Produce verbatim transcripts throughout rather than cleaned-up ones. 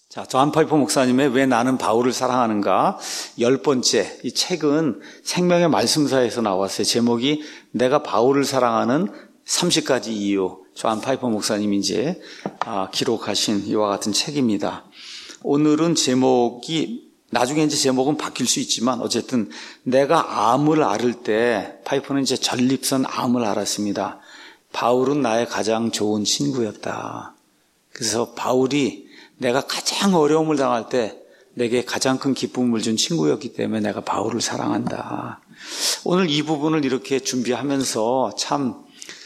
자, 존 파이퍼 목사님의 왜 나는 바울을 사랑하는가? 열 번째, 이 책은 생명의 말씀사에서 나왔어요. 제목이 내가 바울을 사랑하는 서른 가지 이유. 존 파이퍼 목사님이 이제 아, 기록하신 이와 같은 책입니다. 오늘은 제목이, 나중에 이제 제목은 바뀔 수 있지만 어쨌든 내가 암을 앓을 때 파이퍼는 이제 전립선 암을 앓았습니다. 바울은 나의 가장 좋은 친구였다. 그래서 바울이 내가 가장 어려움을 당할 때 내게 가장 큰 기쁨을 준 친구였기 때문에 내가 바울을 사랑한다. 오늘 이 부분을 이렇게 준비하면서 참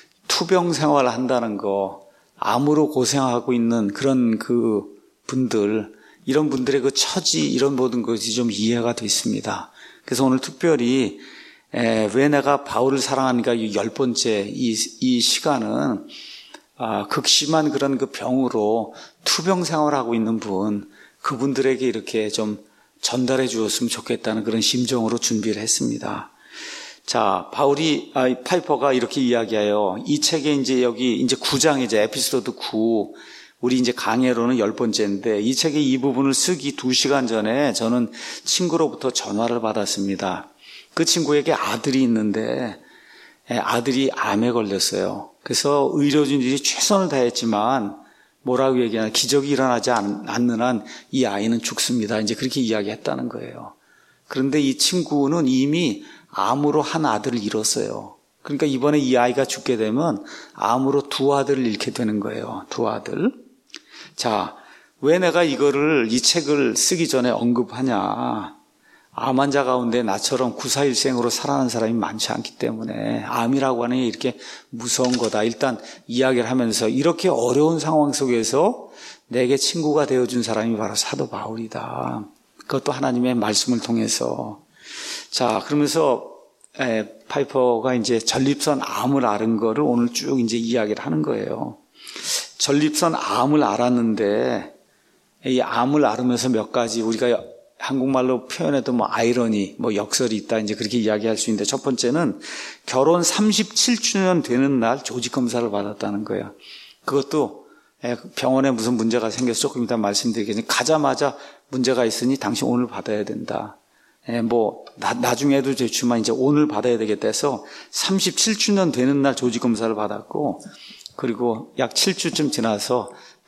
투병 생활을 한다는 거, 암으로 고생하고 있는 그런 그 분들, 이런 분들의 그 처지, 이런 모든 것이 좀 이해가 됐습니다. 그래서 오늘 특별히 에, 왜 내가 바울을 사랑하는가 이 열 번째 이, 이 시간은 아, 극심한 그런 그 병으로 투병 생활하고 있는 분, 그분들에게 이렇게 좀 전달해 주었으면 좋겠다는 그런 심정으로 준비를 했습니다. 자, 바울이, 아, 파이퍼가 이렇게 이야기해요. 이 책에 이제 여기 이제 구 장이죠. 에피소드 구. 우리 이제 강해로는 열 번째인데 이 책의 이 부분을 쓰기 두 시간 전에 저는 친구로부터 전화를 받았습니다. 그 친구에게 아들이 있는데 아들이 암에 걸렸어요. 그래서 의료진들이 최선을 다했지만 뭐라고 얘기하나 기적이 일어나지 않는 한 이 아이는 죽습니다. 이제 그렇게 이야기했다는 거예요. 그런데 이 친구는 이미 암으로 한 아들을 잃었어요. 그러니까 이번에 이 아이가 죽게 되면 암으로 두 아들을 잃게 되는 거예요. 두 아들. 자, 왜 내가 이거를 이 책을 쓰기 전에 언급하냐? 암 환자 가운데 나처럼 구사일생으로 살아난 사람이 많지 않기 때문에 암이라고 하는 게 이렇게 무서운 거다. 일단 이야기를 하면서 이렇게 어려운 상황 속에서 내게 친구가 되어준 사람이 바로 사도 바울이다. 그것도 하나님의 말씀을 통해서. 자, 그러면서 에, 파이퍼가 이제 전립선 암을 앓은 거를 오늘 쭉 이제 이야기를 하는 거예요. 전립선 암을 앓았는데 이 암을 앓으면서 몇 가지 우리가 한국말로 표현해도 뭐 아이러니, 뭐 역설이 있다, 이제 그렇게 이야기할 수 있는데 첫 번째는 결혼 삼십칠 주년 되는 날 조직 검사를 받았다는 거예요. 그것도 병원에 무슨 문제가 생겨서 조금 이따 말씀드리겠지만 가자마자 문제가 있으니 당신 오늘 받아야 된다. 뭐 나, 나중에도 좋지만 이제 오늘 받아야 되겠다 해서 삼십칠 주년 되는 날 조직 검사를 받았고 그리고 약 칠 주쯤 지나서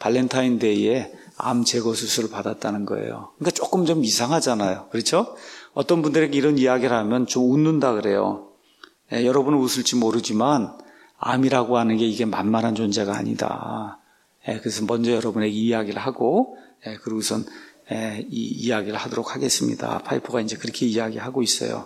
발렌타인데이에 암 제거 수술을 받았다는 거예요. 그러니까 조금 좀 이상하잖아요. 그렇죠? 어떤 분들에게 이런 이야기를 하면 좀 웃는다 그래요. 예, 여러분은 웃을지 모르지만 암이라고 하는 게 이게 만만한 존재가 아니다. 예, 그래서 먼저 여러분에게 이야기를 하고 예, 그리고선 예, 이 이야기를 하도록 하겠습니다. 파이퍼가 이제 그렇게 이야기하고 있어요.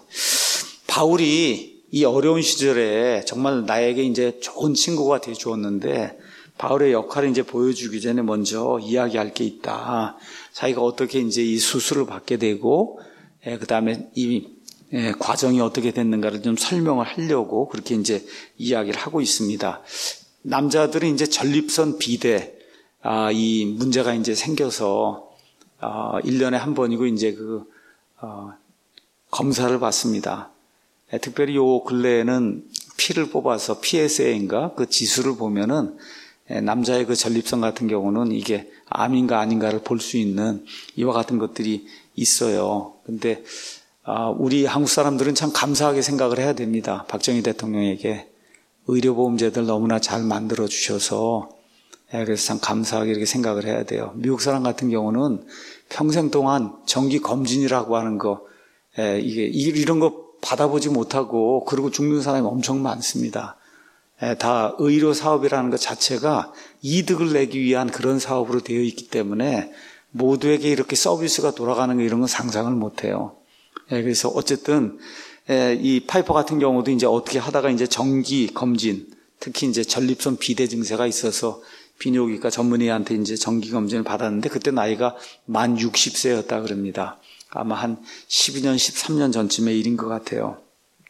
바울이 이 어려운 시절에 정말 나에게 이제 좋은 친구가 되어 주었는데 바울의 역할을 이제 보여주기 전에 먼저 이야기할 게 있다. 자기가 어떻게 이제 이 수술을 받게 되고, 예, 그 다음에 이 예, 과정이 어떻게 됐는가를 좀 설명을 하려고 그렇게 이제 이야기를 하고 있습니다. 남자들은 이제 전립선 비대, 아, 이 문제가 이제 생겨서, 아, 일 년에 한 번이고 이제 그, 어, 검사를 받습니다. 예, 특별히 요 근래에는 피를 뽑아서 피에스에이인가 그 지수를 보면은 남자의 그 전립선 같은 경우는 이게 암인가 아닌가를 볼 수 있는 이와 같은 것들이 있어요. 근데 우리 한국 사람들은 참 감사하게 생각을 해야 됩니다. 박정희 대통령에게 의료보험제들 너무나 잘 만들어 주셔서 그래서 참 감사하게 이렇게 생각을 해야 돼요. 미국 사람 같은 경우는 평생 동안 정기 검진이라고 하는 거 이게 이런 거 받아보지 못하고 그러고 죽는 사람이 엄청 많습니다. 다 의료 사업이라는 것 자체가 이득을 내기 위한 그런 사업으로 되어 있기 때문에 모두에게 이렇게 서비스가 돌아가는 거 이런 건 상상을 못해요. 그래서 어쨌든 이 파이퍼 같은 경우도 이제 어떻게 하다가 이제 정기 검진, 특히 이제 전립선 비대 증세가 있어서 비뇨기과 전문의한테 이제 정기 검진을 받았는데 그때 나이가 만 육십 세였다 그럽니다. 아마 한 십이 년, 십삼 년 전쯤의 일인 것 같아요.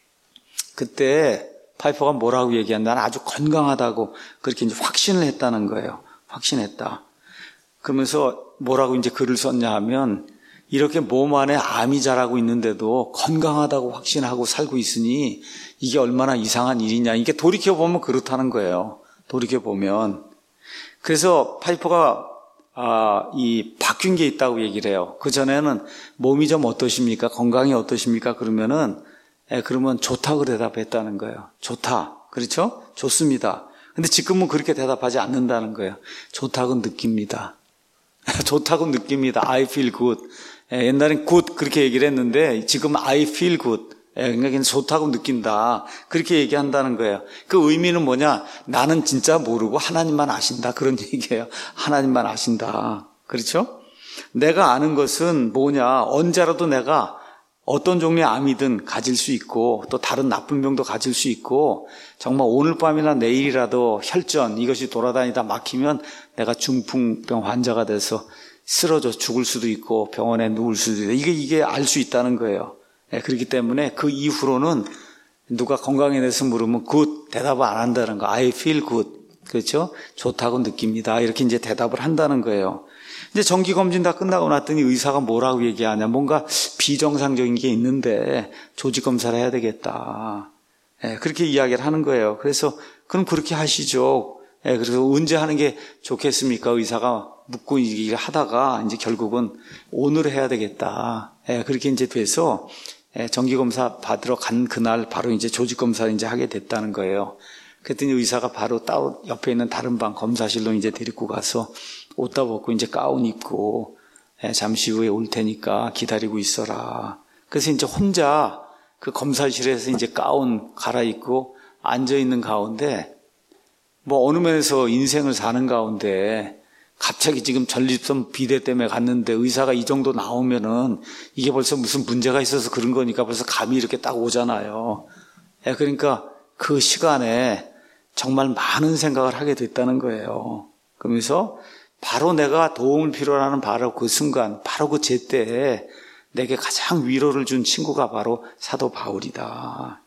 그때 파이퍼가 뭐라고 얘기한다? 나는 아주 건강하다고 그렇게 이제 확신을 했다는 거예요. 확신했다. 그러면서 뭐라고 이제 글을 썼냐 하면 이렇게 몸 안에 암이 자라고 있는데도 건강하다고 확신하고 살고 있으니 이게 얼마나 이상한 일이냐. 이게 돌이켜보면 그렇다는 거예요. 돌이켜보면. 그래서 파이퍼가 아, 이 바뀐 게 있다고 얘기를 해요. 그 전에는 몸이 좀 어떠십니까? 건강이 어떠십니까? 그러면은 예, 그러면 좋다고 대답했다는 거예요. 좋다. 그렇죠? 좋습니다. 근데 지금은 그렇게 대답하지 않는다는 거예요. 좋다고 느낍니다. 좋다고 느낍니다. I feel good. 예, 옛날엔 good 그렇게 얘기를 했는데 지금 I feel good. 예, 그러니까 좋다고 느낀다. 그렇게 얘기한다는 거예요. 그 의미는 뭐냐? 나는 진짜 모르고 하나님만 아신다. 그런 얘기예요. 하나님만 아신다. 그렇죠? 내가 아는 것은 뭐냐? 언제라도 내가 어떤 종류의 암이든 가질 수 있고 또 다른 나쁜 병도 가질 수 있고 정말 오늘 밤이나 내일이라도 혈전 이것이 돌아다니다 막히면 내가 중풍병 환자가 돼서 쓰러져 죽을 수도 있고 병원에 누울 수도 있고 이게 이게 알 수 있다는 거예요. 네, 그렇기 때문에 그 이후로는 누가 건강에 대해서 물으면 good 대답을 안 한다는 거. I feel good. 그렇죠? 좋다고 느낍니다. 이렇게 이제 대답을 한다는 거예요. 이제 정기검진 다 끝나고 났더니 의사가 뭐라고 얘기하냐. 뭔가 비정상적인 게 있는데 조직검사를 해야 되겠다. 예, 그렇게 이야기를 하는 거예요. 그래서 그럼 그렇게 하시죠. 예, 그래서 언제 하는 게 좋겠습니까? 의사가 묻고 얘기를 하다가 이제 결국은 오늘 해야 되겠다. 예, 그렇게 이제 돼서 예, 정기검사 받으러 간 그날 바로 이제 조직검사를 이제 하게 됐다는 거예요. 그랬더니 의사가 바로 따로 옆에 있는 다른 방 검사실로 이제 데리고 가서 옷 다 벗고 이제 가운 입고 예, 잠시 후에 올 테니까 기다리고 있어라. 그래서 이제 혼자 그 검사실에서 이제 가운 갈아입고 앉아 있는 가운데 뭐 어느 면에서 인생을 사는 가운데 갑자기 지금 전립선 비대 때문에 갔는데 의사가 이 정도 나오면은 이게 벌써 무슨 문제가 있어서 그런 거니까 벌써 감이 이렇게 딱 오잖아요. 예, 그러니까 그 시간에 정말 많은 생각을 하게 됐다는 거예요. 그러면서 바로 내가 도움을 필요로 하는 바로 그 순간, 바로 그 제때에 내게 가장 위로를 준 친구가 바로 사도 바울이다.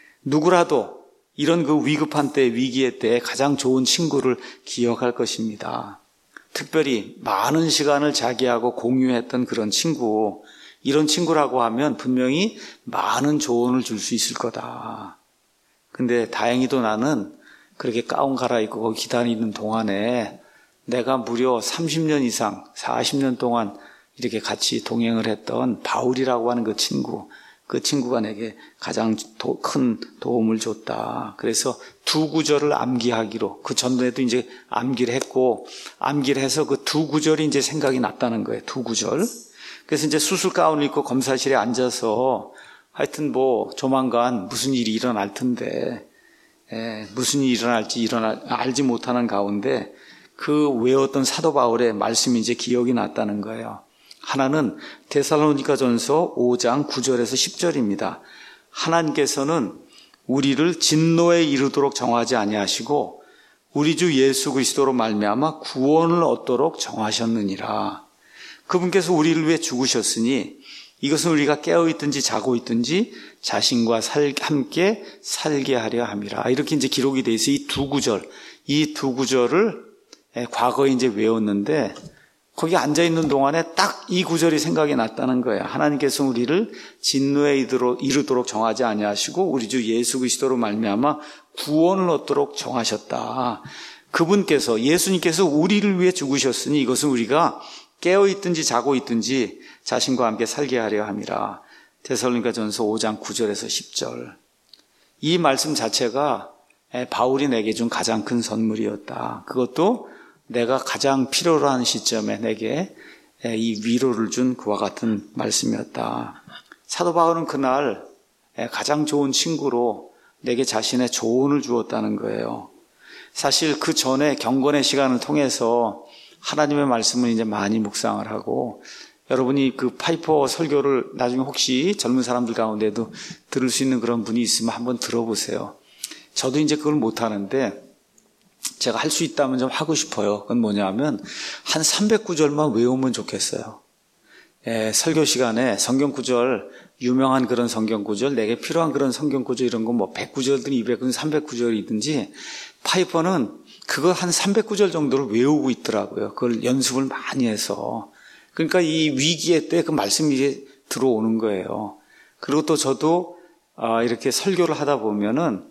누구라도 이런 그 위급한 때, 위기의 때에 가장 좋은 친구를 기억할 것입니다. 특별히 많은 시간을 자기하고 공유했던 그런 친구, 이런 친구라고 하면 분명히 많은 조언을 줄 수 있을 거다. 근데 다행히도 나는 그렇게 가운 갈아입고 거기 기다리는 동안에 내가 무려 삼십 년 이상, 사십 년 동안 이렇게 같이 동행을 했던 바울이라고 하는 그 친구, 그 친구가 내게 가장 도, 큰 도움을 줬다. 그래서 두 구절을 암기하기로, 그 전에도 이제 암기를 했고, 암기를 해서 그 두 구절이 이제 생각이 났다는 거예요. 두 구절. 그래서 이제 수술 가운을 입고 검사실에 앉아서 하여튼 뭐 조만간 무슨 일이 일어날 텐데, 에, 무슨 일이 일어날지 일어나, 알지 못하는 가운데 그 외웠던 사도 바울의 말씀이 이제 기억이 났다는 거예요. 하나는 데살로니가전서 오 장 구 절에서 십 절입니다. 하나님께서는 우리를 진노에 이르도록 정하지 아니하시고 우리 주 예수 그리스도로 말미암아 구원을 얻도록 정하셨느니라. 그분께서 우리를 위해 죽으셨으니 이것은 우리가 깨어있든지 자고 있든지 자신과 살, 함께 살게 하려 함이라. 이렇게 이제 기록이 돼 있어요. 이 두 구절, 이 두 구절을 과거에 이제 외웠는데 거기 앉아있는 동안에 딱 이 구절이 생각이 났다는 거예요. 하나님께서 우리를 진노에 이르도록 정하지 아니하시고 우리 주 예수 그리스도로 말미암아 구원을 얻도록 정하셨다. 그분께서, 예수님께서 우리를 위해 죽으셨으니 이것은 우리가 깨어있든지 자고 있든지 자신과 함께 살게 하려 함이라. 데살로니가전서 오 장 구 절에서 십 절. 이 말씀 자체가 바울이 내게 준 가장 큰 선물이었다. 그것도 내가 가장 필요로 하는 시점에 내게 이 위로를 준 그와 같은 말씀이었다. 사도 바울은 그날 가장 좋은 친구로 내게 자신의 조언을 주었다는 거예요. 사실 그 전에 경건의 시간을 통해서 하나님의 말씀을 이제 많이 묵상을 하고, 여러분이 그 파이퍼 설교를 나중에 혹시 젊은 사람들 가운데도 들을 수 있는 그런 분이 있으면 한번 들어보세요. 저도 이제 그걸 못하는데 제가 할 수 있다면 좀 하고 싶어요. 그건 뭐냐면 한 삼백 구절만 외우면 좋겠어요. 예, 설교 시간에 성경 구절, 유명한 그런 성경 구절, 내게 필요한 그런 성경 구절 이런 거 뭐 백 구절든 이백 구절, 삼백 구절이든지 파이퍼는 그거 한 삼백 구절 정도를 외우고 있더라고요. 그걸 연습을 많이 해서. 그러니까 이 위기의 때 그 말씀이 들어오는 거예요. 그리고 또 저도 이렇게 설교를 하다 보면은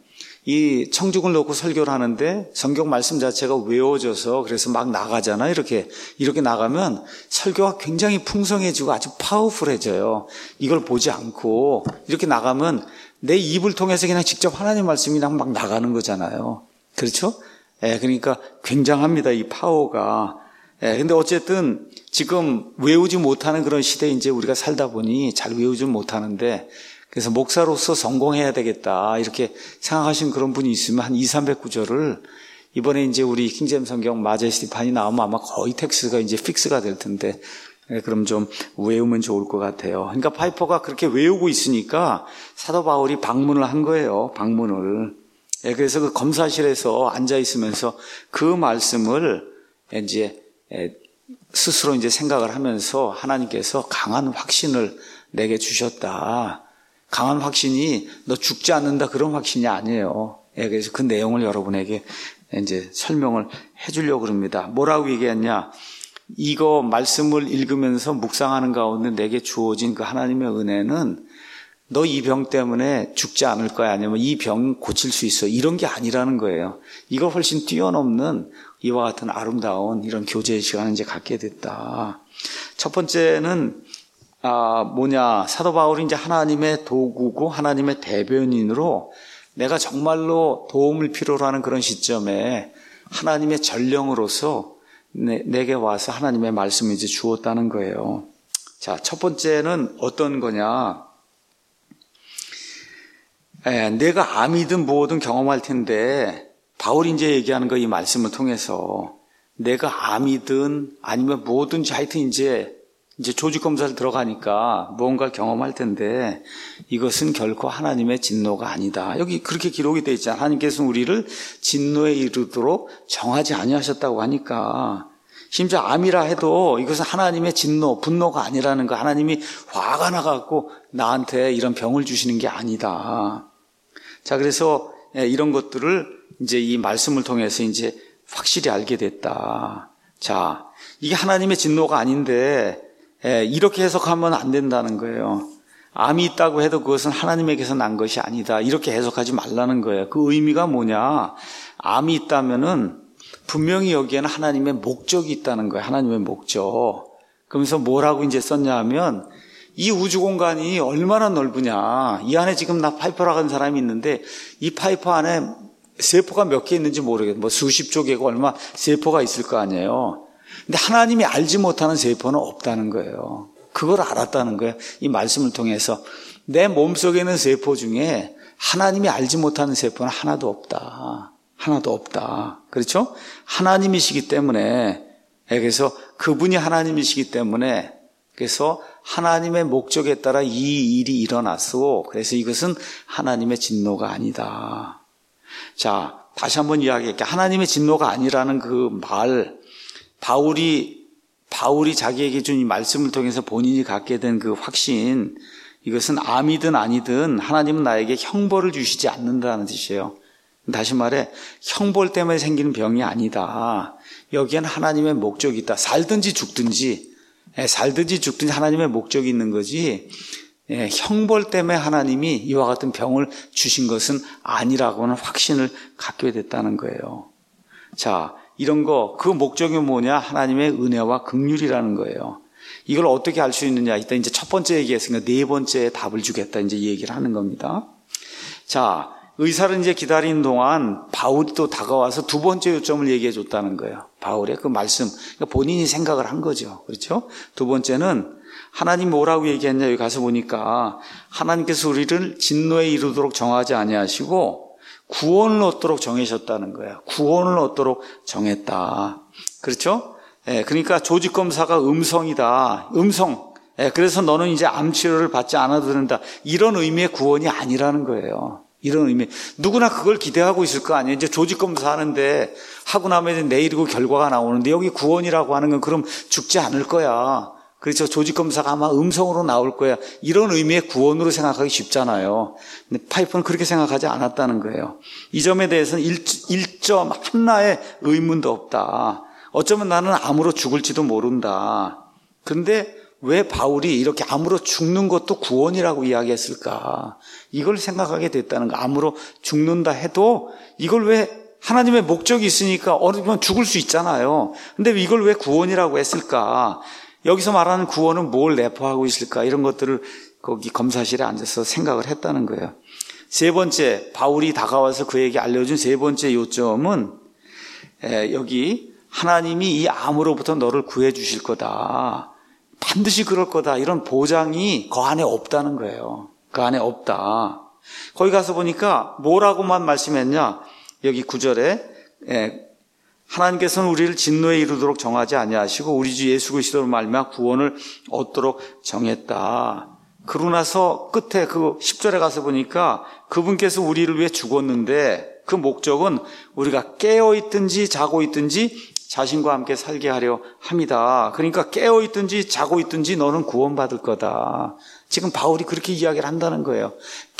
이 청중을 놓고 설교를 하는데 성경 말씀 자체가 외워져서 그래서 막 나가잖아요. 이렇게 이렇게 나가면 설교가 굉장히 풍성해지고 아주 파워풀해져요. 이걸 보지 않고 이렇게 나가면 내 입을 통해서 그냥 직접 하나님 말씀이 그냥 막 나가는 거잖아요. 그렇죠? 예, 그러니까 굉장합니다. 이 파워가. 예, 근데 어쨌든 지금 외우지 못하는 그런 시대에 이제 우리가 살다 보니 잘 외우지 못하는데 그래서 목사로서 성공해야 되겠다 이렇게 생각하시는 그런 분이 있으면 한 이삼백 구절을 이번에 이제 우리 킹제임 성경 마제스티판이 나오면 아마 거의 텍스트가 이제 픽스가 될 텐데 네, 그럼 좀 외우면 좋을 것 같아요. 그러니까 파이퍼가 그렇게 외우고 있으니까 사도 바울이 방문을 한 거예요. 방문을. 네, 그래서 그 검사실에서 앉아 있으면서 그 말씀을 이제 스스로 이제 생각을 하면서 하나님께서 강한 확신을 내게 주셨다. 강한 확신이 너 죽지 않는다 그런 확신이 아니에요. 예, 그래서 그 내용을 여러분에게 이제 설명을 해주려고 그럽니다. 뭐라고 얘기했냐? 이거 말씀을 읽으면서 묵상하는 가운데 내게 주어진 그 하나님의 은혜는 너 이 병 때문에 죽지 않을 거야 아니면 이 병 고칠 수 있어 이런 게 아니라는 거예요. 이걸 훨씬 뛰어넘는 이와 같은 아름다운 이런 교제의 시간을 이제 갖게 됐다. 첫 번째는 아, 뭐냐, 사도 바울이 이제 하나님의 도구고 하나님의 대변인으로 내가 정말로 도움을 필요로 하는 그런 시점에 하나님의 전령으로서 내, 내게 와서 하나님의 말씀을 이제 주었다는 거예요. 자, 첫 번째는 어떤 거냐. 에, 내가 암이든 뭐든 경험할 텐데, 바울이 이제 얘기하는 거 이 말씀을 통해서 내가 암이든 아니면 뭐든지 하여튼 이제 이제 조직검사를 들어가니까 무언가를 경험할 텐데 이것은 결코 하나님의 진노가 아니다. 여기 그렇게 기록이 되어 있잖아요. 하나님께서는 우리를 진노에 이르도록 정하지 아니하셨다고 하니까 심지어 암이라 해도 이것은 하나님의 진노, 분노가 아니라는 거. 하나님이 화가 나갖고 나한테 이런 병을 주시는 게 아니다. 자, 그래서 이런 것들을 이제 이 말씀을 통해서 이제 확실히 알게 됐다. 자, 이게 하나님의 진노가 아닌데 예, 이렇게 해석하면 안 된다는 거예요. 암이 있다고 해도 그것은 하나님에게서 난 것이 아니다. 이렇게 해석하지 말라는 거예요. 그 의미가 뭐냐? 암이 있다면은 분명히 여기에는 하나님의 목적이 있다는 거예요. 하나님의 목적. 그러면서 뭐라고 이제 썼냐 하면 이 우주 공간이 얼마나 넓으냐. 이 안에 지금 나 파이퍼라고 하는 사람이 있는데 이 파이퍼 안에 세포가 몇 개 있는지 모르겠어요. 뭐 수십 조 개고 얼마 세포가 있을 거 아니에요. 근데 하나님이 알지 못하는 세포는 없다는 거예요. 그걸 알았다는 거예요. 이 말씀을 통해서 내 몸속에 있는 세포 중에 하나님이 알지 못하는 세포는 하나도 없다. 하나도 없다. 그렇죠? 하나님이시기 때문에 그래서 그분이 하나님이시기 때문에 그래서 하나님의 목적에 따라 이 일이 일어났고 그래서 이것은 하나님의 진노가 아니다. 자, 다시 한번 이야기할게요. 하나님의 진노가 아니라는 그 말 바울이 바울이 자기에게 준 이 말씀을 통해서 본인이 갖게 된 그 확신 이것은 암이든 아니든 하나님은 나에게 형벌을 주시지 않는다는 뜻이에요. 다시 말해 형벌 때문에 생기는 병이 아니다. 여기에는 하나님의 목적이 있다. 살든지 죽든지 살든지 죽든지 하나님의 목적이 있는 거지 형벌 때문에 하나님이 이와 같은 병을 주신 것은 아니라고는 확신을 갖게 됐다는 거예요. 자, 이런 거, 그 목적이 뭐냐? 하나님의 은혜와 긍휼이라는 거예요. 이걸 어떻게 알 수 있느냐? 일단 이제 첫 번째 얘기했으니까 네 번째 답을 주겠다. 이제 얘기를 하는 겁니다. 자, 의사를 이제 기다리는 동안 바울이 또 다가와서 두 번째 요점을 얘기해 줬다는 거예요. 바울의 그 말씀. 그러니까 본인이 생각을 한 거죠. 그렇죠? 두 번째는 하나님 뭐라고 얘기했냐? 여기 가서 보니까 하나님께서 우리를 진노에 이르도록 정하지 아니하시고 구원을 얻도록 정하셨다는 거예요. 구원을 얻도록 정했다. 그렇죠? 예, 그러니까 조직검사가 음성이다. 음성. 예, 그래서 너는 이제 암치료를 받지 않아도 된다. 이런 의미의 구원이 아니라는 거예요. 이런 의미. 누구나 그걸 기대하고 있을 거 아니에요. 이제 조직검사 하는데 하고 나면 내일이고 결과가 나오는데 여기 구원이라고 하는 건 그럼 죽지 않을 거야. 그렇죠. 조직검사가 아마 음성으로 나올 거야. 이런 의미의 구원으로 생각하기 쉽잖아요. 근데 파이퍼는 그렇게 생각하지 않았다는 거예요. 이 점에 대해서는 일 점 하나의 의문도 없다. 어쩌면 나는 암으로 죽을지도 모른다. 그런데 왜 바울이 이렇게 암으로 죽는 것도 구원이라고 이야기했을까? 이걸 생각하게 됐다는 거. 암으로 죽는다 해도 이걸 왜 하나님의 목적이 있으니까 어느 번 죽을 수 있잖아요. 근데 이걸 왜 구원이라고 했을까? 여기서 말하는 구원은 뭘 내포하고 있을까? 이런 것들을 거기 검사실에 앉아서 생각을 했다는 거예요. 세 번째, 바울이 다가와서 그에게 알려준 세 번째 요점은 여기 하나님이 이 암으로부터 너를 구해 주실 거다. 반드시 그럴 거다. 이런 보장이 그 안에 없다는 거예요. 그 안에 없다. 거기 가서 보니까 뭐라고만 말씀했냐? 여기 구 절에 하나님께서는 우리를 진노에 이르도록 정하지 아니하시고 우리 주 예수 그리스도로 말미암아 구원을 얻도록 정했다. 그러고 나서 끝에 그 십 절에 가서 보니까 그분께서 우리를 위해 죽었는데 그 목적은 우리가 깨어있든지 자고 있든지 자신과 함께 살게 하려 함이다. 그러니까 깨어있든지 자고 있든지 너는 구원받을 거다. 지금 바울이 그렇게 이야기를 한다는 거예요.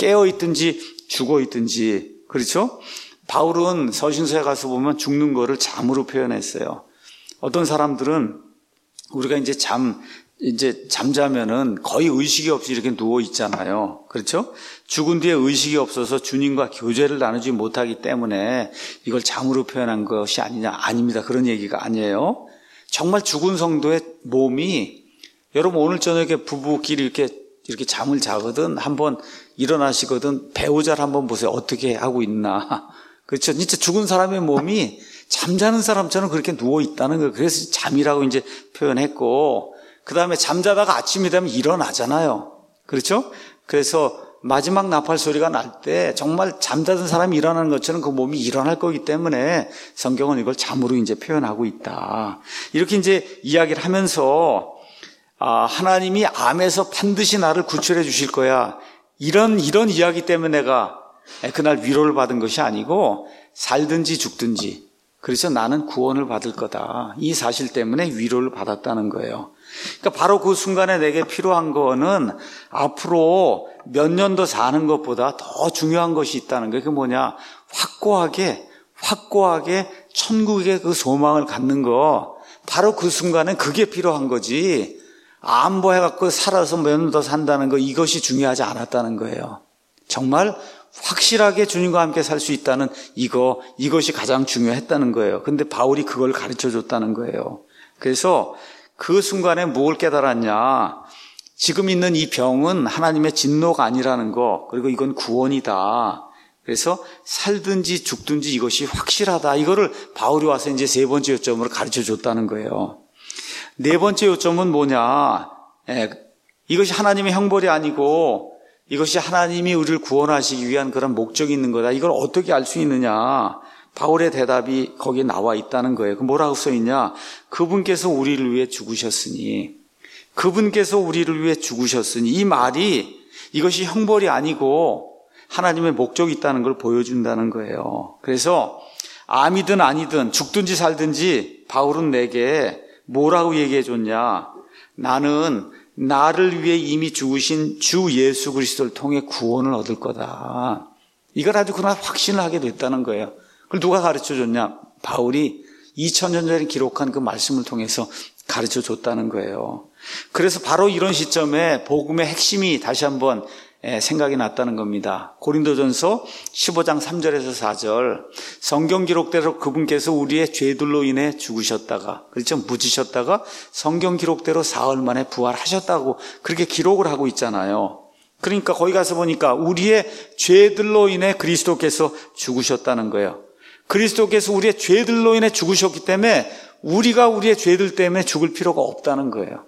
깨어있든지 죽어있든지. 그렇죠? 바울은 서신서에 가서 보면 죽는 거를 잠으로 표현했어요. 어떤 사람들은 우리가 이제 잠, 이제 잠자면은 거의 의식이 없이 이렇게 누워 있잖아요. 그렇죠? 죽은 뒤에 의식이 없어서 주님과 교제를 나누지 못하기 때문에 이걸 잠으로 표현한 것이 아니냐? 아닙니다. 그런 얘기가 아니에요. 정말 죽은 성도의 몸이, 여러분 오늘 저녁에 부부끼리 이렇게 이렇게 잠을 자거든 한번 일어나시거든 배우자를 한번 보세요. 어떻게 하고 있나? 그렇죠? 진짜 죽은 사람의 몸이 잠자는 사람처럼 그렇게 누워 있다는 거예요. 그래서 잠이라고 이제 표현했고, 그 다음에 잠자다가 아침이 되면 일어나잖아요. 그렇죠? 그래서 마지막 나팔 소리가 날 때 정말 잠자던 사람이 일어나는 것처럼 그 몸이 일어날 거기 때문에 성경은 이걸 잠으로 이제 표현하고 있다. 이렇게 이제 이야기를 하면서 아, 하나님이 암에서 반드시 나를 구출해 주실 거야. 이런, 이런 이야기 때문에 내가 그날 위로를 받은 것이 아니고 살든지 죽든지. 그래서 나는 구원을 받을 거다. 이 사실 때문에 위로를 받았다는 거예요. 그러니까 바로 그 순간에 내게 필요한 거는 앞으로 몇 년 더 사는 것보다 더 중요한 것이 있다는 거예요. 그게 뭐냐? 확고하게, 확고하게 천국의 그 소망을 갖는 거. 바로 그 순간에 그게 필요한 거지. 암보해갖고 살아서 몇 년 더 산다는 거, 이것이 중요하지 않았다는 거예요. 정말 확실하게 주님과 함께 살 수 있다는 이거, 이것이 가장 중요했다는 거예요. 근데 바울이 그걸 가르쳐 줬다는 거예요. 그래서 그 순간에 뭘 깨달았냐? 지금 있는 이 병은 하나님의 진노가 아니라는 거, 그리고 이건 구원이다. 그래서 살든지 죽든지 이것이 확실하다. 이거를 바울이 와서 이제 세 번째 요점으로 가르쳐 줬다는 거예요. 네 번째 요점은 뭐냐? 예, 이것이 하나님의 형벌이 아니고 이것이 하나님이 우리를 구원하시기 위한 그런 목적이 있는 거다. 이걸 어떻게 알 수 있느냐? 바울의 대답이 거기에 나와 있다는 거예요. 그 뭐라고 써 있냐? 그분께서 우리를 위해 죽으셨으니, 그분께서 우리를 위해 죽으셨으니, 이 말이 이것이 형벌이 아니고 하나님의 목적이 있다는 걸 보여준다는 거예요. 그래서 암이든 아니든 죽든지 살든지 바울은 내게 뭐라고 얘기해 줬냐? 나는 나를 위해 이미 죽으신 주 예수 그리스도를 통해 구원을 얻을 거다. 이걸 아주 그날 확신을 하게 됐다는 거예요. 그걸 누가 가르쳐 줬냐? 바울이 이천 년 전에 기록한 그 말씀을 통해서 가르쳐 줬다는 거예요. 그래서 바로 이런 시점에 복음의 핵심이 다시 한번 생각이 났다는 겁니다. 고린도전서 십오 장 삼 절에서 사 절, 성경 기록대로 그분께서 우리의 죄들로 인해 죽으셨다가, 그렇죠? 묻으셨다가 성경 기록대로 사흘 만에 부활하셨다고 그렇게 기록을 하고 있잖아요. 그러니까 거기 가서 보니까 우리의 죄들로 인해 그리스도께서 죽으셨다는 거예요. 그리스도께서 우리의 죄들로 인해 죽으셨기 때문에 우리가 우리의 죄들 때문에 죽을 필요가 없다는 거예요.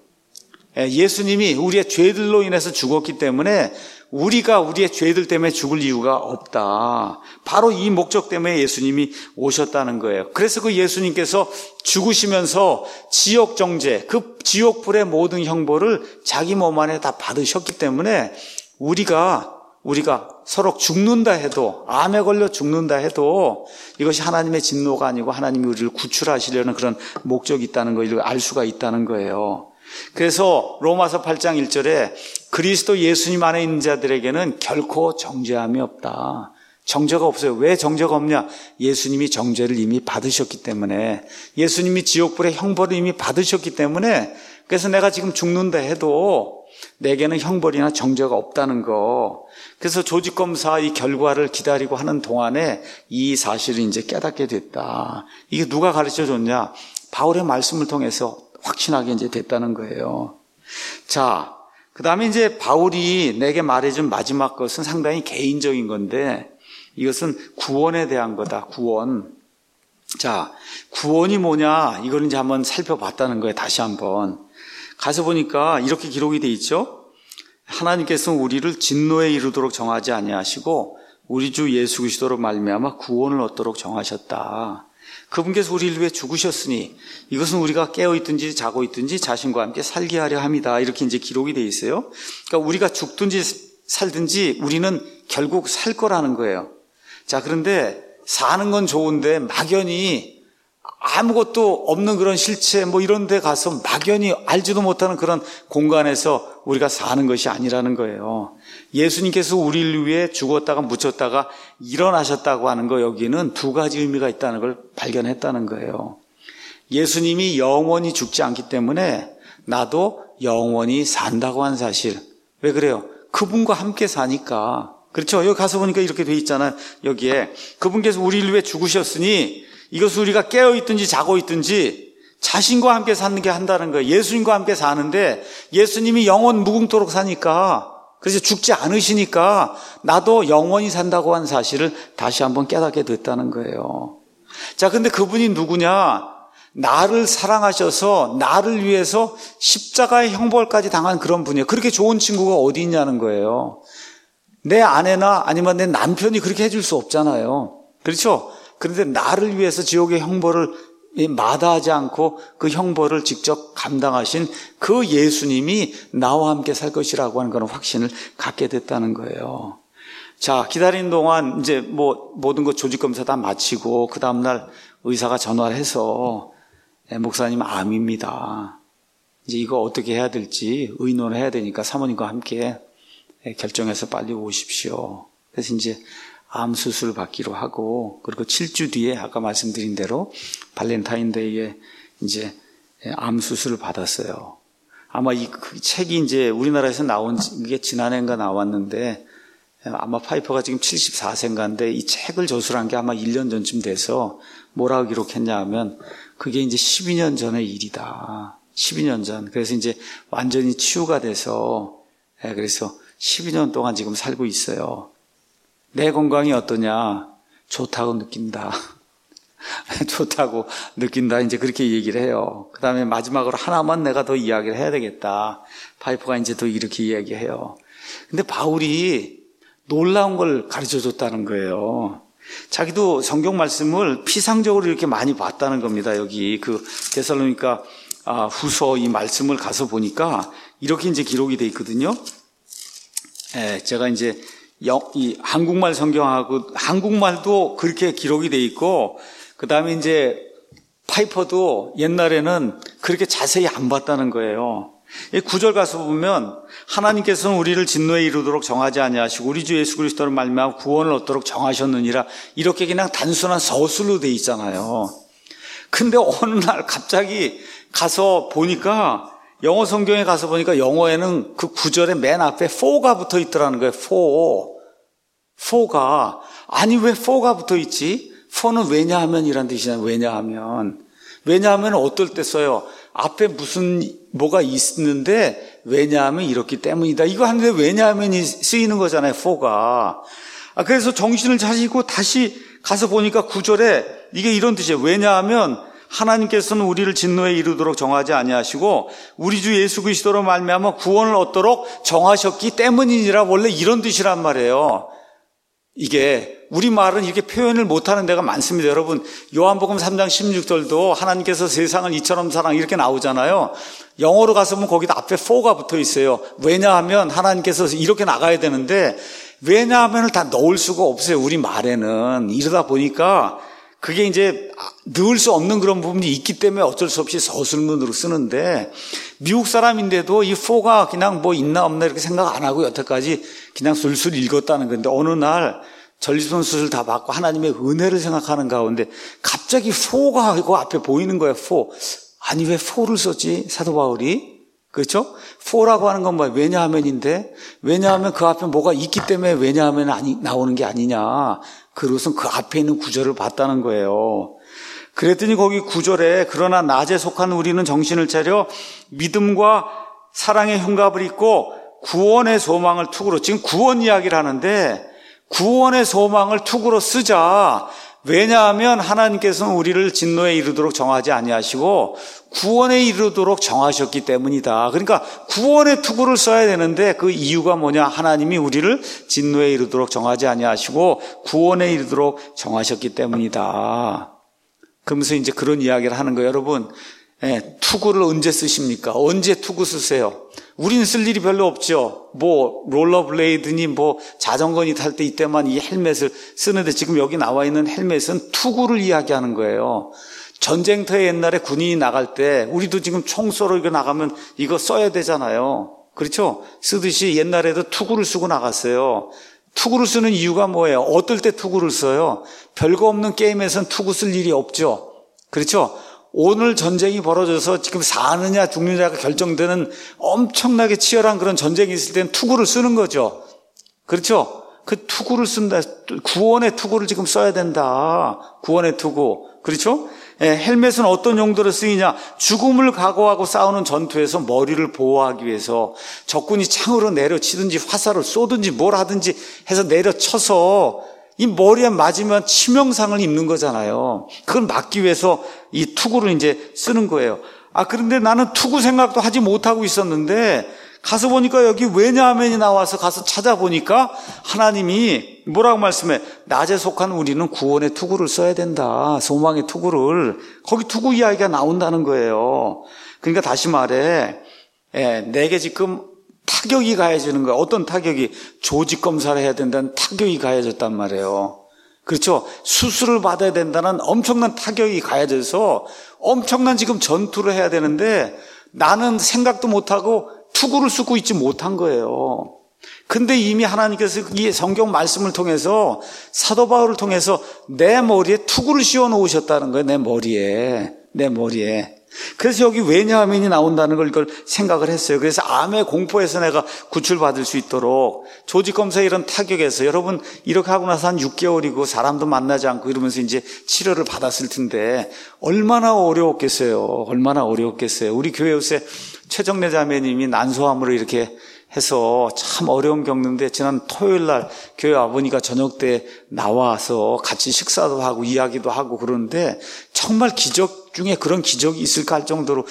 예수님이 우리의 죄들로 인해서 죽었기 때문에 우리가 우리의 죄들 때문에 죽을 이유가 없다. 바로 이 목적 때문에 예수님이 오셨다는 거예요. 그래서 그 예수님께서 죽으시면서 지옥 정죄, 그 지옥불의 모든 형벌을 자기 몸 안에 다 받으셨기 때문에 우리가 우리가 서로 죽는다 해도, 암에 걸려 죽는다 해도 이것이 하나님의 진노가 아니고 하나님이 우리를 구출하시려는 그런 목적이 있다는 걸 알 수가 있다는 거예요. 그래서 로마서 팔 장 일 절에 그리스도 예수님 안에 있는 자들에게는 결코 정죄함이 없다. 정죄가 없어요. 왜 정죄가 없냐? 예수님이 정죄를 이미 받으셨기 때문에, 예수님이 지옥불의 형벌을 이미 받으셨기 때문에 그래서 내가 지금 죽는다 해도 내게는 형벌이나 정죄가 없다는 거. 그래서 조직검사 이 결과를 기다리고 하는 동안에 이 사실을 이제 깨닫게 됐다. 이게 누가 가르쳐 줬냐? 바울의 말씀을 통해서 확신하게 이제 됐다는 거예요. 자, 그 다음에 이제 바울이 내게 말해준 마지막 것은 상당히 개인적인 건데 이것은 구원에 대한 거다. 구원. 자, 구원이 뭐냐? 이걸 이제 한번 살펴봤다는 거예요. 다시 한번. 가서 보니까 이렇게 기록이 돼 있죠. 하나님께서는 우리를 진노에 이르도록 정하지 아니하시고 우리 주 예수 그리스도로 말미암아 구원을 얻도록 정하셨다. 그분께서 우리를 위해 죽으셨으니 이것은 우리가 깨어 있든지 자고 있든지 자신과 함께 살게 하려 함이다. 이렇게 이제 기록이 돼 있어요. 그러니까 우리가 죽든지 살든지 우리는 결국 살 거라는 거예요. 자, 그런데 사는 건 좋은데 막연히 아무것도 없는 그런 실체 뭐 이런 데 가서 막연히 알지도 못하는 그런 공간에서 우리가 사는 것이 아니라는 거예요. 예수님께서 우리를 위해 죽었다가 묻혔다가 일어나셨다고 하는 거, 여기는 두 가지 의미가 있다는 걸 발견했다는 거예요. 예수님이 영원히 죽지 않기 때문에 나도 영원히 산다고 한 사실. 왜 그래요? 그분과 함께 사니까. 그렇죠? 여기 가서 보니까 이렇게 돼 있잖아요. 여기에 그분께서 우리를 위해 죽으셨으니 이것을 우리가 깨어 있든지 자고 있든지 자신과 함께 사는 게 한다는 거예요. 예수님과 함께 사는데 예수님이 영원 무궁토록 사니까, 그래서 죽지 않으시니까 나도 영원히 산다고 한 사실을 다시 한번 깨닫게 됐다는 거예요. 자, 근데 그분이 누구냐? 나를 사랑하셔서 나를 위해서 십자가의 형벌까지 당한 그런 분이에요. 그렇게 좋은 친구가 어디 있냐는 거예요. 내 아내나 아니면 내 남편이 그렇게 해줄 수 없잖아요. 그렇죠? 그런데 나를 위해서 지옥의 형벌을 마다하지 않고 그 형벌을 직접 감당하신 그 예수님이 나와 함께 살 것이라고 하는 그런 확신을 갖게 됐다는 거예요. 자, 기다리는 동안 이제 뭐 모든 것 조직검사 다 마치고 그 다음날 의사가 전화를 해서 목사님 암입니다. 이제 이거 어떻게 해야 될지 의논을 해야 되니까 사모님과 함께 결정해서 빨리 오십시오. 그래서 이제 암 수술을 받기로 하고, 그리고 칠 주 뒤에 아까 말씀드린 대로 발렌타인데이에 이제 암 수술을 받았어요. 아마 이 그 책이 이제 우리나라에서 나온 게 지난해인가 나왔는데 아마 파이퍼가 지금 칠십사 세인가인데 이 책을 저술한 게 아마 일 년 전쯤 돼서 뭐라고 기록했냐 하면 그게 이제 십이 년 전의 일이다. 십이 년 전. 그래서 이제 완전히 치유가 돼서, 그래서 십이 년 동안 지금 살고 있어요. 내 건강이 어떠냐? 좋다고 느낀다. 좋다고 느낀다. 이제 그렇게 얘기를 해요. 그 다음에 마지막으로 하나만 내가 더 이야기를 해야 되겠다. 파이퍼가 이제 더 이렇게 이야기해요. 근데 바울이 놀라운 걸 가르쳐 줬다는 거예요. 자기도 성경 말씀을 피상적으로 이렇게 많이 봤다는 겁니다. 여기 그 데살로니가 후서 이 말씀을 가서 보니까 이렇게 이제 기록이 돼 있거든요. 예, 제가 이제 영, 이 한국말 성경하고 한국말도 그렇게 기록이 돼 있고, 그 다음에 이제 파이퍼도 옛날에는 그렇게 자세히 안 봤다는 거예요. 이 구절 가서 보면 하나님께서는 우리를 진노에 이르도록 정하지 아니하시고 우리 주 예수 그리스도로 말미암아 구원을 얻도록 정하셨느니라, 이렇게 그냥 단순한 서술로 돼 있잖아요. 근데 어느 날 갑자기 가서 보니까, 영어 성경에 가서 보니까 영어에는 그 구절의 맨 앞에 for가 붙어 있더라는 거예요. for. for가. 아니 왜 for가 붙어 있지? for는 왜냐하면 이란 뜻이잖아요. 왜냐하면. 왜냐하면 어떨 때 써요? 앞에 무슨 뭐가 있는데 왜냐하면 이렇기 때문이다. 이거 하는데 왜냐하면이 쓰이는 거잖아요. for가. 아, 그래서 정신을 차리고 다시 가서 보니까 구절에 이게 이런 뜻이에요. 왜냐하면 하나님께서는 우리를 진노에 이르도록 정하지 아니하시고 우리 주 예수 그리스도로 말미암아 구원을 얻도록 정하셨기 때문이니라. 원래 이런 뜻이란 말이에요. 이게 우리말은 이렇게 표현을 못하는 데가 많습니다. 여러분, 요한복음 삼 장 십육 절도 하나님께서 세상을 이처럼 사랑 이렇게 나오잖아요. 영어로 가서 보면 거기다 앞에 for가 붙어 있어요. 왜냐하면 하나님께서 이렇게 나가야 되는데 왜냐하면을 다 넣을 수가 없어요. 우리말에는. 이러다 보니까 그게 이제 넣을 수 없는 그런 부분이 있기 때문에 어쩔 수 없이 서술문으로 쓰는데, 미국 사람인데도 이 for가 그냥 뭐 있나 없나 이렇게 생각 안 하고 여태까지 그냥 술술 읽었다는 건데, 어느 날 전립선 수술 다 받고 하나님의 은혜를 생각하는 가운데 갑자기 for가 그 앞에 보이는 거예요. for. 아니 왜 for를 썼지? 사도 바울이? 그렇죠? for라고 하는 건 뭐예요? 왜냐하면인데, 왜냐하면 그 앞에 뭐가 있기 때문에 왜냐하면 아니, 나오는 게 아니냐. 그것은 그 앞에 있는 구절을 봤다는 거예요. 그랬더니 거기 구절에 그러나 낮에 속한 우리는 정신을 차려 믿음과 사랑의 흉갑을 입고 구원의 소망을 투구로, 지금 구원 이야기를 하는데 구원의 소망을 투구로 쓰자. 왜냐하면 하나님께서는 우리를 진노에 이르도록 정하지 아니하시고 구원에 이르도록 정하셨기 때문이다. 그러니까 구원의 투구를 써야 되는데 그 이유가 뭐냐? 하나님이 우리를 진노에 이르도록 정하지 아니하시고 구원에 이르도록 정하셨기 때문이다. 그러면서 이제 그런 이야기를 하는 거예요. 여러분, 예, 투구를 언제 쓰십니까? 언제 투구 쓰세요? 우리는 쓸 일이 별로 없죠. 뭐 롤러블레이드니 뭐 자전거니 탈 때 이때만 이 헬멧을 쓰는데 지금 여기 나와 있는 헬멧은 투구를 이야기하는 거예요. 전쟁터에 옛날에 군인이 나갈 때 우리도 지금 총 쏘러 이거 나가면 이거 써야 되잖아요. 그렇죠? 쓰듯이 옛날에도 투구를 쓰고 나갔어요. 투구를 쓰는 이유가 뭐예요? 어떨 때 투구를 써요? 별거 없는 게임에선 투구 쓸 일이 없죠. 그렇죠? 오늘 전쟁이 벌어져서 지금 사느냐 죽느냐가 결정되는 엄청나게 치열한 그런 전쟁이 있을 때는 투구를 쓰는 거죠. 그렇죠? 그 투구를 쓴다. 구원의 투구를 지금 써야 된다. 구원의 투구. 그렇죠? 예, 헬멧은 어떤 용도로 쓰이냐? 죽음을 각오하고 싸우는 전투에서 머리를 보호하기 위해서 적군이 창으로 내려치든지 화살을 쏘든지 뭘 하든지 해서 내려쳐서 이 머리에 맞으면 치명상을 입는 거잖아요. 그걸 막기 위해서 이 투구를 이제 쓰는 거예요. 아, 그런데 나는 투구 생각도 하지 못하고 있었는데 가서 보니까 여기 왜냐하면이 나와서 가서 찾아보니까 하나님이 뭐라고 말씀해? 낮에 속한 우리는 구원의 투구를 써야 된다. 소망의 투구를. 거기 투구 이야기가 나온다는 거예요. 그러니까 다시 말해, 예, 내게 지금 타격이 가해지는 거야. 어떤 타격이? 조직 검사를 해야 된다는 타격이 가해졌단 말이에요. 그렇죠? 수술을 받아야 된다는 엄청난 타격이 가해져서 엄청난 지금 전투를 해야 되는데 나는 생각도 못하고 투구를 쓰고 있지 못한 거예요. 근데 이미 하나님께서 이 성경 말씀을 통해서 사도 바울을 통해서 내 머리에 투구를 씌워 놓으셨다는 거예요. 내 머리에. 내 머리에. 그래서 여기 왜냐하면이 나온다는 걸 이걸 생각을 했어요. 그래서 암의 공포에서 내가 구출받을 수 있도록 조직검사 이런 타격에서 여러분 이렇게 하고 나서 한 육 개월이고 사람도 만나지 않고 이러면서 이제 치료를 받았을 텐데 얼마나 어려웠겠어요. 얼마나 어려웠겠어요. 우리 교회 요새 최정래 자매님이 난소암으로 이렇게 해서 참 어려움 겪는데 지난 토요일 날 교회 아버니가 저녁 때 나와서 같이 식사도 하고 이야기도 하고 그러는데 정말 기적 중에 그런 기적이 있을까 할 정도로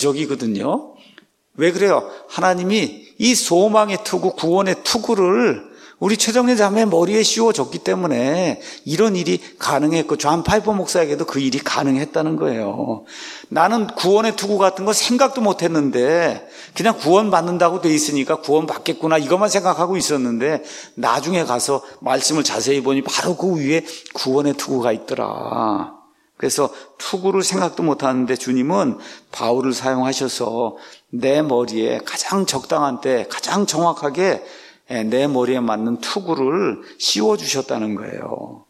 기적이거든요. 왜 그래요? 하나님이 이 소망의 투구, 구원의 투구를 우리 최정래 자매 머리에 씌워줬기 때문에 이런 일이 가능했고 존 파이퍼 목사에게도 그 일이 가능했다는 거예요. 나는 구원의 투구 같은 거 생각도 못했는데 그냥 구원 받는다고 돼 있으니까 구원 받겠구나 이것만 생각하고 있었는데 나중에 가서 말씀을 자세히 보니 바로 그 위에 구원의 투구가 있더라. 그래서 투구를 생각도 못하는데 주님은 바울을 사용하셔서 내 머리에 가장 적당한 때 가장 정확하게 내 머리에 맞는 투구를 씌워주셨다는 거예요.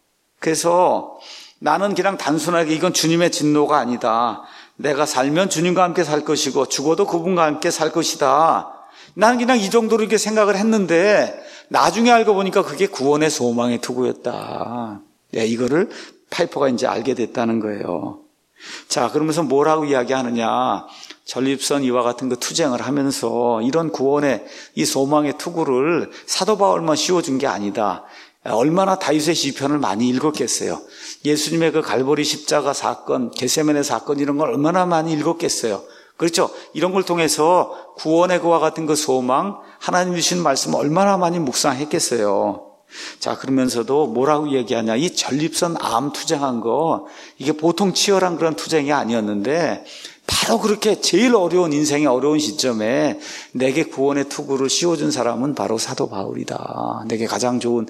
그래서 나는 그냥 단순하게 이건 주님의 진노가 아니다. 내가 살면 주님과 함께 살 것이고 죽어도 그분과 함께 살 것이다. 나는 그냥 이 정도로 이렇게 생각을 했는데 나중에 알고 보니까 그게 구원의 소망의 투구였다. 네, 이거를 파이퍼가 이제 알게 됐다는 거예요. 자, 그러면서 뭐라고 이야기하느냐. 전립선 이와 같은 그 투쟁을 하면서 이런 구원의 이 소망의 투구를 사도 바울만 씌워준 게 아니다. 얼마나 다윗의 시편을 많이 읽었겠어요. 예수님의 그 갈보리 십자가 사건, 겟세마네 사건 이런 걸 얼마나 많이 읽었겠어요. 그렇죠? 이런 걸 통해서 구원의 그와 같은 그 소망, 하나님 주신 말씀 얼마나 많이 묵상했겠어요. 자, 그러면서도 뭐라고 얘기하냐. 이 전립선 암 투쟁한 거 이게 보통 치열한 그런 투쟁이 아니었는데 바로 그렇게 제일 어려운 인생의 어려운 시점에 내게 구원의 투구를 씌워준 사람은 바로 사도 바울이다. 내게 가장 좋은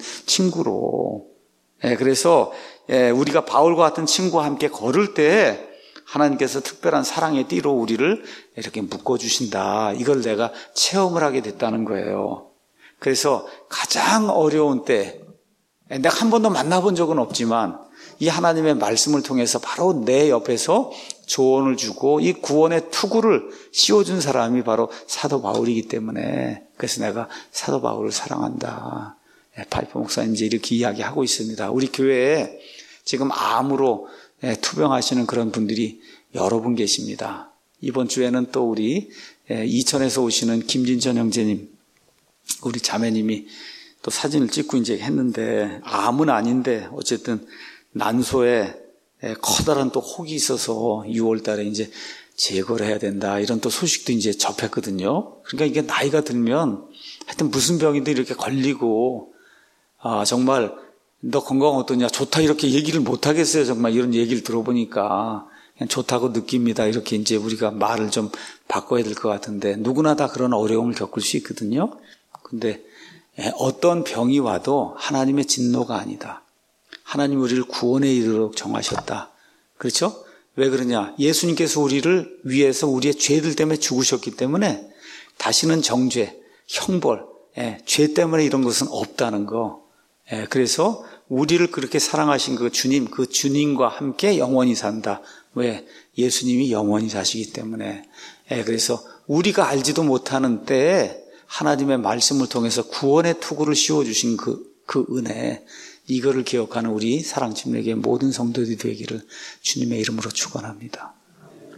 친구로. 예, 그래서 예, 우리가 바울과 같은 친구와 함께 걸을 때 하나님께서 특별한 사랑의 띠로 우리를 이렇게 묶어주신다. 이걸 내가 체험을 하게 됐다는 거예요. 그래서 가장 어려운 때 내가 한 번도 만나본 적은 없지만 이 하나님의 말씀을 통해서 바로 내 옆에서 조언을 주고 이 구원의 투구를 씌워준 사람이 바로 사도 바울이기 때문에 그래서 내가 사도 바울을 사랑한다. 파이퍼 목사님 이제 이렇게 이야기하고 있습니다. 우리 교회에 지금 암으로 투병하시는 그런 분들이 여러 분 계십니다. 이번 주에는 또 우리 이천에서 오시는 김진천 형제님, 우리 자매님이 또 사진을 찍고 이제 했는데 암은 아닌데 어쨌든 난소에 커다란 또 혹이 있어서 유월 달에 이제 제거를 해야 된다. 이런 또 소식도 이제 접했거든요. 그러니까 이게 나이가 들면 하여튼 무슨 병이든 이렇게 걸리고 아 정말 너 건강 어떠냐 좋다 이렇게 얘기를 못 하겠어요. 정말 이런 얘기를 들어보니까 그냥 좋다고 느낍니다. 이렇게 이제 우리가 말을 좀 바꿔야 될 것 같은데 누구나 다 그런 어려움을 겪을 수 있거든요. 근데 어떤 병이 와도 하나님의 진노가 아니다. 하나님 우리를 구원에 이르도록 정하셨다. 그렇죠? 왜 그러냐? 예수님께서 우리를 위해서 우리의 죄들 때문에 죽으셨기 때문에 다시는 정죄, 형벌, 예, 죄 때문에 이런 것은 없다는 거. 예, 그래서 우리를 그렇게 사랑하신 그 주님, 그 주님과 함께 영원히 산다. 왜? 예수님이 영원히 사시기 때문에. 예, 그래서 우리가 알지도 못하는 때에 하나님의 말씀을 통해서 구원의 투구를 씌워주신 그, 그 은혜, 이거를 기억하는 우리 사랑팀에게 모든 성도들이 되기를 주님의 이름으로 축원합니다.